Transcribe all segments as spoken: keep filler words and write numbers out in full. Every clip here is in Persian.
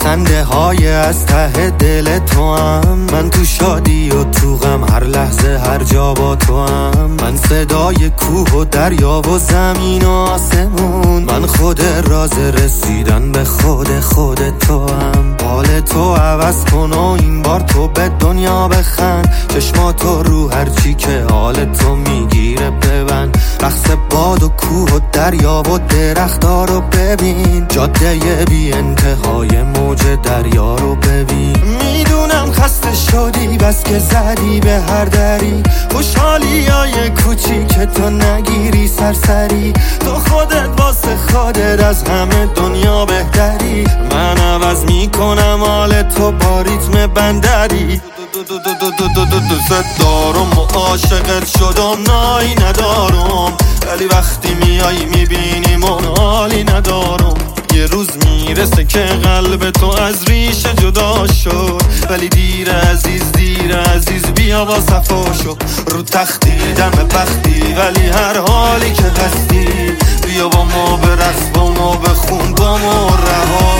خنده های از ته دل تو هم. من تو شادی و تو غم هر لحظه هر جا با تو هم. من صدای کوه و دریا و زمین و آسمون. من خود راز رسیدن به خود خود تو هم. حال تو عوض کن و این بار تو به دنیا بخند. چشماتو رو هرچی که حال تو میگیره ببند. رقص باد و کوه و دریا و درخت‌ها رو ببین. جاده بی انتهای موج دریا رو ببین. میدونم خسته شدی بس که زدی به هر دری. خوشحالی های کوچیک تو نگیری سرسری. تو خودت واسه خودت از همه دنیا بهتری. من عوض میکنم حال تو با ریتم بندری. دوست دارم و عاشقت شدم نایی ندارم. ولی وقتی میایی میبینی من حالی ندارم. یه روز میرسه که قلب تو از ریشه جدا شد. ولی دیر عزیز دیر عزیز بیا با صفا شو. رو تختی دم بختی ولی هر حالی که هستی. بیا با ما برقص با ما بخون با ما رها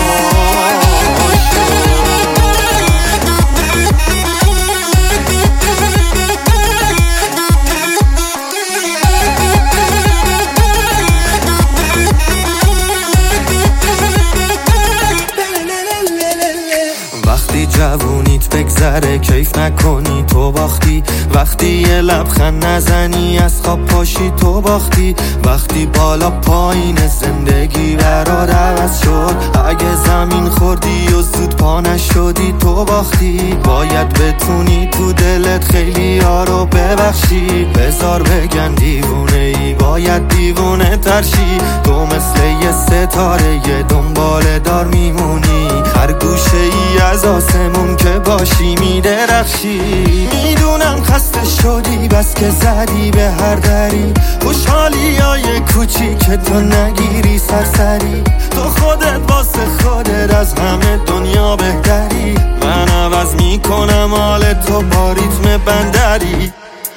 وقتی جوونیت بگذره کیف نکنی تو باختی. وقتی یه لبخند نزنی از خواب پاشی تو باختی. وقتی بالا پایین زندگی برات عوض شد. اگه زمین خوردی و زود پا نشدی تو باختی. باید بتونی تو دلت خیلی ها رو ببخشی. بذار بگن دیوونه ای باید دیوونه ترشی. تو مثل یه ستاره یه دنباله دار میمونی. هر گوشه ای از آسمون که باشی میدرخشی. میدونم خسته شدی بس که زدی به هر دری. خوشحالی های کوچیک تو نگیری سرسری. تو خودت واسه خودت از همه دنیا بهتری. من عوض میکنم حال تو با ریتم بندری.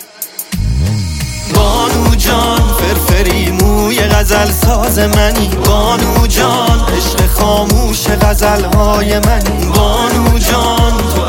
بانو جان فرفری موی غزل ساز منی. بانو جان عشق خاموش غزل های منی. بانو جان تو